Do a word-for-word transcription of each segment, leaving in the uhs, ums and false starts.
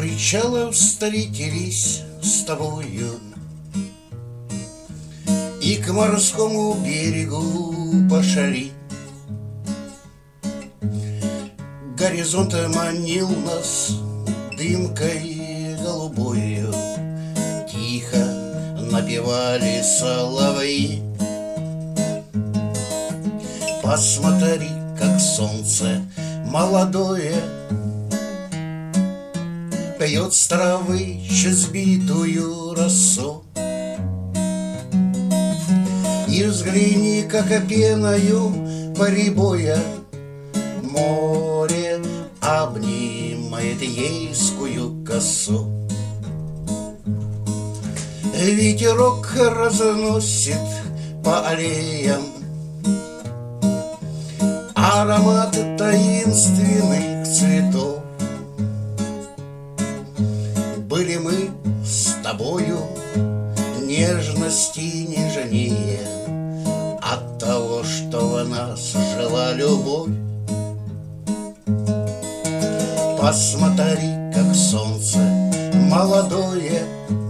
причала встретились с тобою и к морскому берегу пошли. Горизонт манил нас дымкой голубою, тихо напевали соловьи. Посмотри, как солнце молодое пьет с травы сбитую росу. И взгляни, как пеною прибоя море обнимает ейскую косу. Ветерок разносит по аллеям аромат таинственных цветов. Были мы с тобою нежности нежнее от того, что в нас жила любовь. Посмотри, как солнце молодое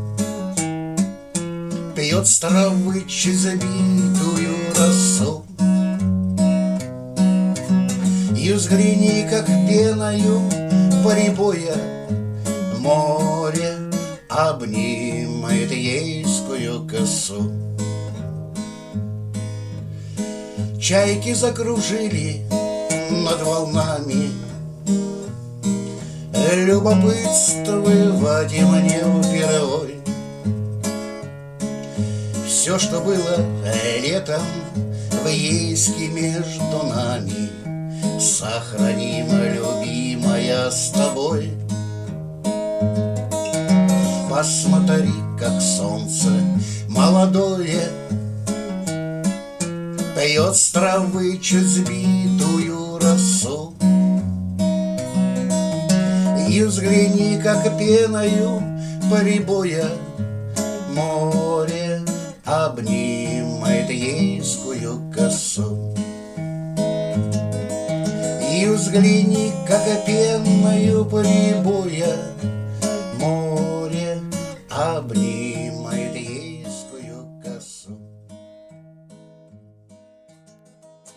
пьет с травы забитую росу. И взгляни, как пеною прибоя море обнимает ейскую косу. Чайки закружили над волнами, любопытствуя во мне впервой. Все, что было летом в ейске между нами, сохраним, любимая, с тобой. Посмотри, как солнце молодое пьет с травы чуть сбитую росу. И взгляни, как пеною прибоя море обнимает ейскую косу. И взгляни, как пеною прибоя море обнимает